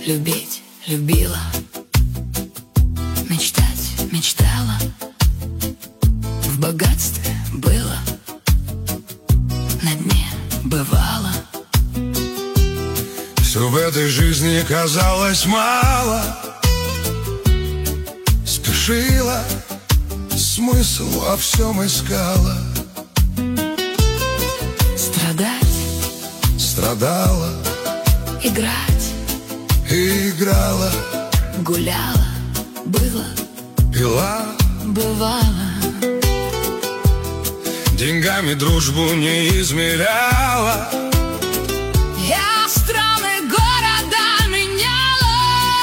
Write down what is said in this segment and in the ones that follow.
любить любила, мечтать мечтала, в богатстве было, на дне бывало. Все в этой жизни казалось мало, спешила, смысл во всем искала. Страдать, страдала, играть, и играла, гуляла, было, пила, бывало. деньгами дружбу не измеряла. Я страны, города меняла.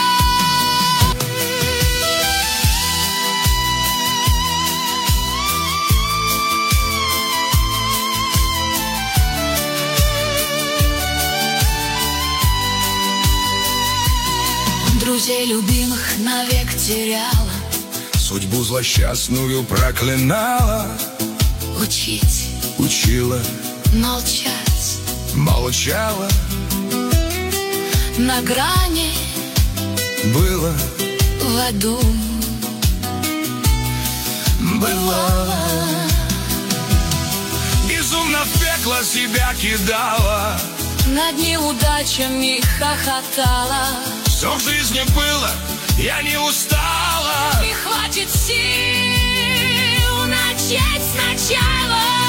Друзей любимых навек теряла, Судьбу злосчастную проклинала. учить, Учила, молчать, молчала, на грани, было, в аду бывало. безумно в пекло себя кидала. Над неудачами хохотала. Все в жизни было, я не устала. И хватит сил начать сначала.